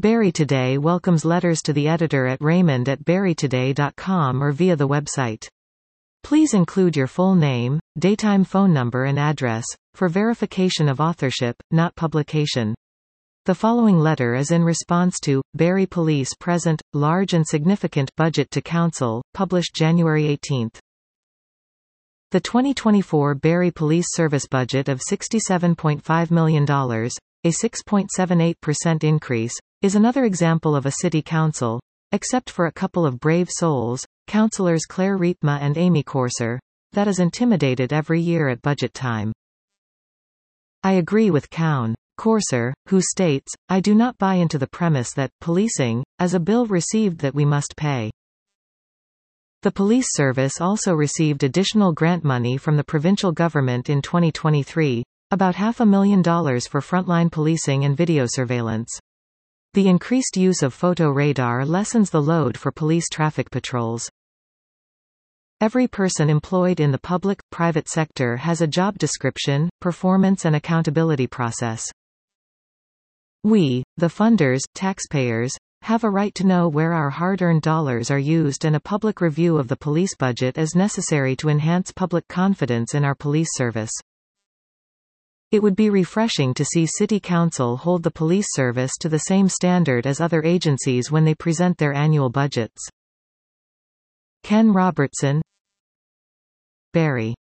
Barrie Today welcomes letters to the editor at raymond@barrietoday.com or via the website. Please include your full name, daytime phone number and address, for verification of authorship, not publication. The following letter is in response to Barrie Police Present, Large and Significant Budget to Council, published January 18. The 2024 Barrie Police Service budget of $67.5 million, a 6.78% increase, is another example of a city council, except for a couple of brave souls, councillors Claire Riepma and Amy Corser, that is intimidated every year at budget time. I agree with Councillor Corser, who states, "I do not buy into the premise that policing, as a bill received that we must pay." The police service also received additional grant money from the provincial government in 2023, about $500,000 for frontline policing and video surveillance. The increased use of photo radar lessens the load for police traffic patrols. Every person employed in the public-private sector has a job description, performance and accountability process. We, the funders, taxpayers, have a right to know where our hard-earned dollars are used, and a public review of the police budget is necessary to enhance public confidence in our police service. It would be refreshing to see City Council hold the police service to the same standard as other agencies when they present their annual budgets. Ken Robertson, Barrie.